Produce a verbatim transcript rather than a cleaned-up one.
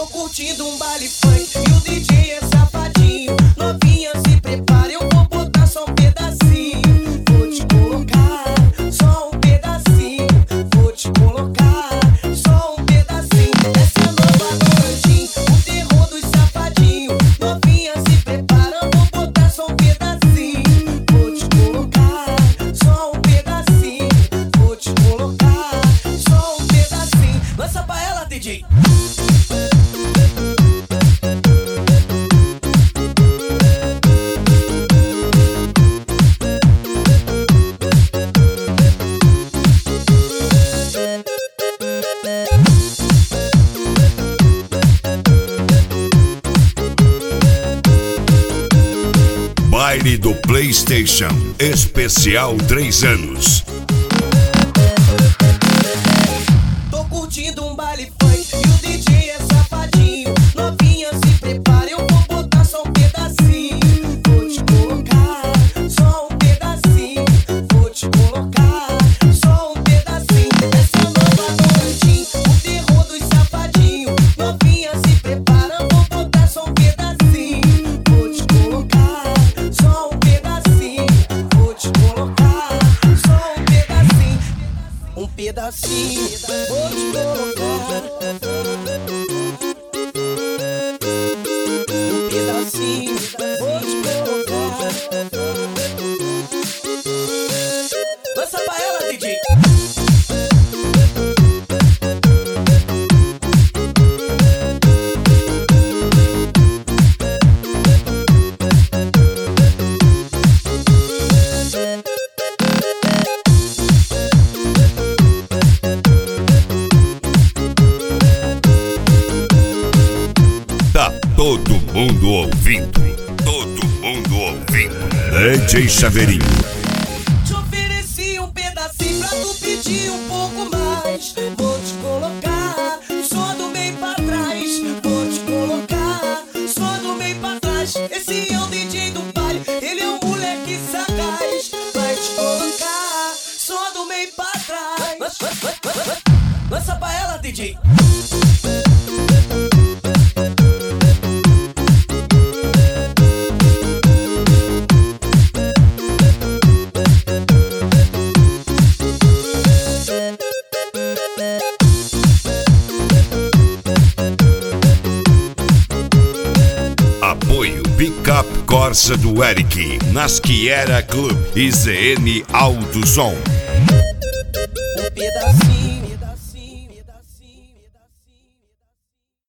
curtindo um baile funk e o D J é safadinho. Novinha, se prepara, eu vou botar só um pedacinho. Vou te colocar só um pedacinho. Vou te colocar só um pedacinho. Essa é a nova do Anjinho, o terror dos safadinhos. Novinha, se prepara, eu vou botar só um pedacinho. Vou te colocar só um pedacinho. Vou te colocar só um pedacinho. Lança pra ela, D J. Baile do PlayStation, especial três anos. Tô curtindo um baile funk e o D J é safadinho. Novinha, se prepara, eu vou botar só um pedacinho. Vou te colocar só um pedacinho. Vou te colocar só um pedacinho. Essa é a nova do Anjinho, o terror dos safadinhos. Novinha, se prepara, eu vou botar só um pedacinho. Vou te colocar só um pedacinho. Vou te colocar só um pedacinho. Um pedacinho, vou te colocar. Um pedacinho, vou te colocar. Lança pra ela, D J. Tá todo mundo ouvindo, todo mundo ouvindo. D J Chaveirinho. Te ofereci um pedacinho pra tu pedir um pouco mais. Vou te colocar só do meio pra trás. Vou te colocar só do meio pra trás. Esse é o D J do baile, ele é um moleque sagaz. Vai te colocar só do meio pra trás. Lança pra ela, D J. Apoio Pickup Corsa do Eric, Nasciera Club e Z N Auto Som. Um pedacinho.